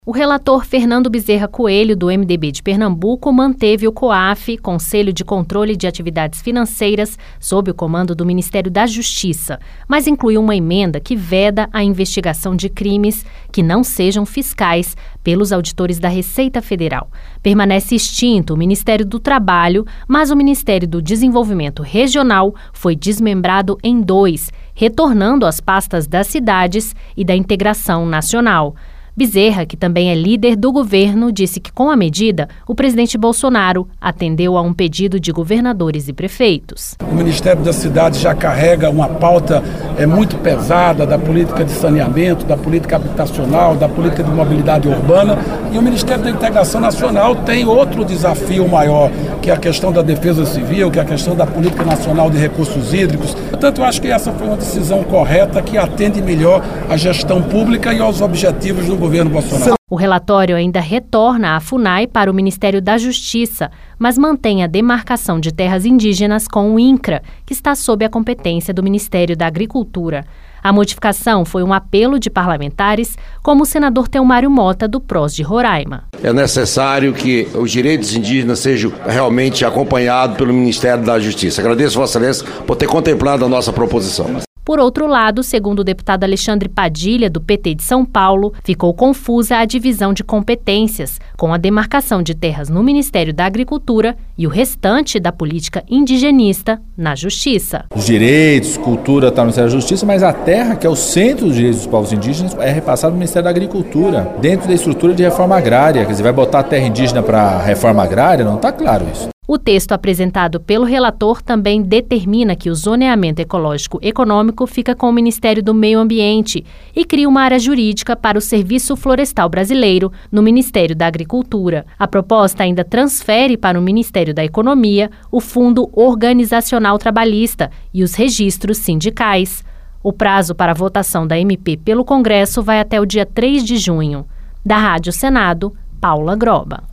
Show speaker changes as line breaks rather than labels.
O relator Fernando Bezerra Coelho, do MDB de Pernambuco, manteve o COAF, Conselho de Controle de Atividades Financeiras, sob o comando do Ministério da Justiça, mas incluiu uma emenda que veda a investigação de crimes que não sejam fiscais pelos auditores da Receita Federal. Permanece extinto o Ministério do Trabalho, mas o Ministério do Desenvolvimento Regional foi desmembrado em 2, retornando às pastas das cidades e da integração nacional. Bezerra, que também é líder do governo, disse que com a medida, o presidente Bolsonaro atendeu a um pedido de governadores e prefeitos.
O Ministério da Cidade já carrega uma pauta muito pesada da política de saneamento, da política habitacional, da política de mobilidade urbana, e o Ministério da Integração Nacional tem outro desafio maior, que é a questão da defesa civil, que é a questão da política nacional de recursos hídricos. Portanto, eu acho que essa foi uma decisão correta que atende melhor à gestão pública e aos objetivos do governo Bolsonaro.
O relatório ainda retorna à FUNAI para o Ministério da Justiça, mas mantém a demarcação de terras indígenas com o INCRA, que está sob a competência do Ministério da Agricultura. A modificação foi um apelo de parlamentares, como o senador Telmário Mota, do PROS de Roraima.
É necessário que os direitos indígenas sejam realmente acompanhados pelo Ministério da Justiça. Agradeço, Vossa Excelência, por ter contemplado a nossa proposição.
Por outro lado, segundo o deputado Alexandre Padilha, do PT de São Paulo, ficou confusa a divisão de competências, com a demarcação de terras no Ministério da Agricultura e o restante da política indigenista na Justiça.
Os direitos, cultura está no Ministério da Justiça, mas a terra, que é o centro dos direitos dos povos indígenas, é repassada no Ministério da Agricultura, dentro da estrutura de reforma agrária. Quer dizer, vai botar a terra indígena para a reforma agrária? Não está claro isso.
O texto apresentado pelo relator também determina que o zoneamento ecológico econômico fica com o Ministério do Meio Ambiente e cria uma área jurídica para o Serviço Florestal Brasileiro no Ministério da Agricultura. A proposta ainda transfere para o Ministério da Economia o Fundo Organizacional Trabalhista e os registros sindicais. O prazo para a votação da MP pelo Congresso vai até o dia 3 de junho. Da Rádio Senado, Paula Groba.